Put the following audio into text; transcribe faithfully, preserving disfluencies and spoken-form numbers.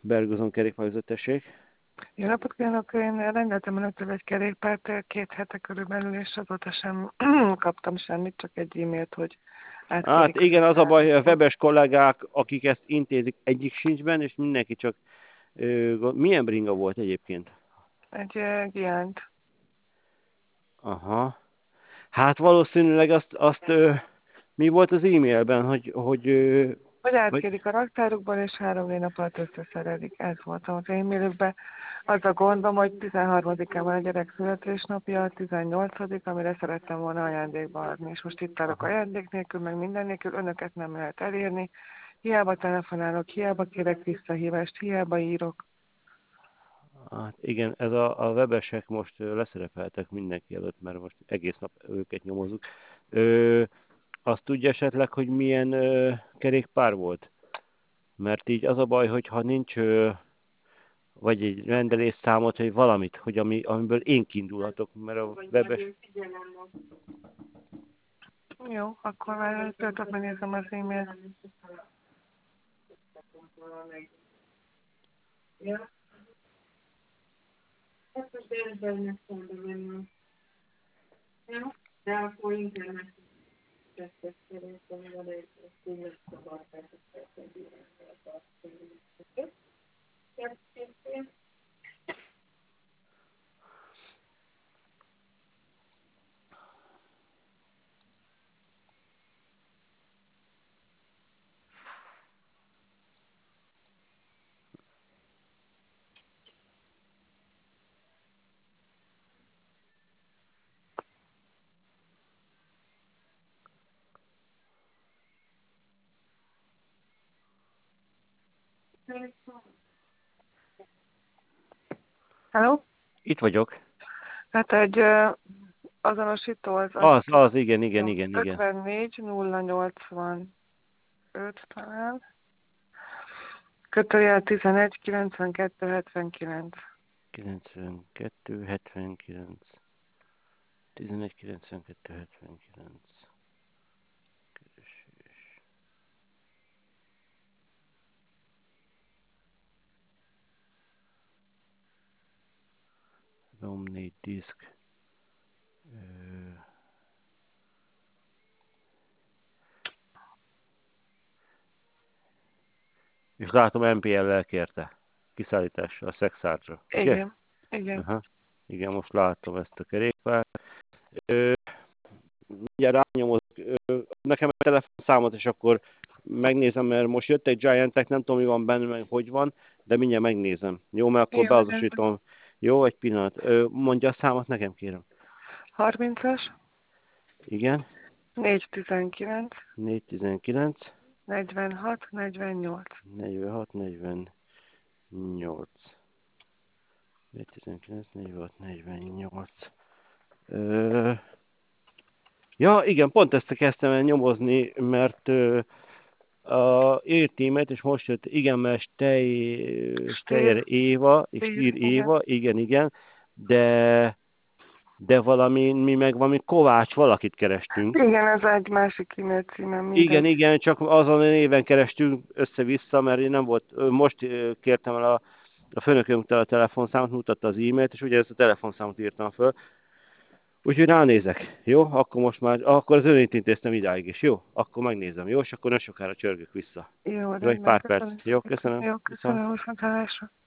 Bergozon kerékpározó, tessék. Jó napot kívánok, én rendeltem önöktől egy kerékpárt két hete körülbelül, és azóta sem kaptam semmit, csak egy e-mailt, hogy Hát átkérik az igen, az a baj, hogy a irodába. webes kollégák, akik ezt intézik, egyik sincs benne, és mindenki csak... Ö, go- milyen bringa volt egyébként? Egy uh, Giant. Aha. Hát valószínűleg azt, azt ö, mi volt az e-mailben, hogy... hogy ö, Hogy vagy, átkérik a raktárukban, és három nap alatt összeszerelik. Ez volt az e-mailükben. Az a gondom, hogy tizenharmadikán van a gyerek születésnapja, tizennyolcadik, amire szerettem volna ajándékba adni. És most itt állok aha. ajándék nélkül, meg minden nélkül, önöket nem lehet elérni. Hiába telefonálok, hiába kérek visszahívást, hiába írok. Hát igen, ez a, a webesek most ö, leszerepeltek mindenki előtt, mert most egész nap őket nyomozzuk. Ö, azt tudja esetleg, hogy milyen ö, kerékpár volt? Mert így az a baj, hogy ha nincs ö, vagy egy rendelésszámot, vagy valamit, hogy ami, amiből én kiindulhatok, mert a webes... Jó, akkor már töltök, megnézem az e-mailt. Hello? Itt vagyok. Hát egy uh, azonosító az azt Az, az, igen, igen, jó, igen, igen. ötvennégy nulla nyolcvanöt talán. Kötőjel tizenegy kilencvenkettő hetvenkilenc. kilencvenkettő hetvenkilenc. tizenegy kilencvenkettő hetvenkilenc. Keresés. rom négy diszk. Ö, és látom em pé el-lel kérte. Kiszállításra, a Szexártra. Ugye? Igen, igen. Aha. Igen, most látom ezt a kerékpárt. Ö, mindjárt rányomok ö, nekem a telefonszámot, és akkor megnézem, mert most jött egy Giant-tek, nem tudom, mi van benne, meg hogy van, de mindjárt megnézem. Jó, mert akkor Jó, rendben. beazonosítom. Jó, egy pillanat. Ö, mondja a számot nekem, kérem. harmincas, Igen, négyszáztizenkilenc, négyszáztizenkilenc, negyvenhat, negyvennyolc. negyvenhat, negyvennyolc. négyszáztizenkilenc, negyvenhat, negyvennyolc. Ö, ja, igen, pont ezt kezdtem el nyomozni, mert ö, a értémet, és most jött, igen, mert Stey, Steyer Stír, Éva, és stír, Stier igen. Éva, igen, igen, de, de valami, mi meg valami Kovács valakit kerestünk. Igen, ez egy másik e-mail címem, Igen, mindegy. igen, csak azon a néven kerestünk össze-vissza, mert én nem volt, ö, most ö, kértem el a, a főnökömtől a telefonszámot, mutatta az e-mailt, és ugye ezt a telefonszámot írtam föl. Úgyhogy ránézek, jó? Akkor most már, akkor az önét intéztem idáig is, jó? Akkor megnézem, jó? És akkor ne sokára csörgök vissza. Jó, Jó, egy rendben, pár perc. köszönöm Jó, szépen. köszönöm. Jó, Viszont. köszönöm, viszontlátásra.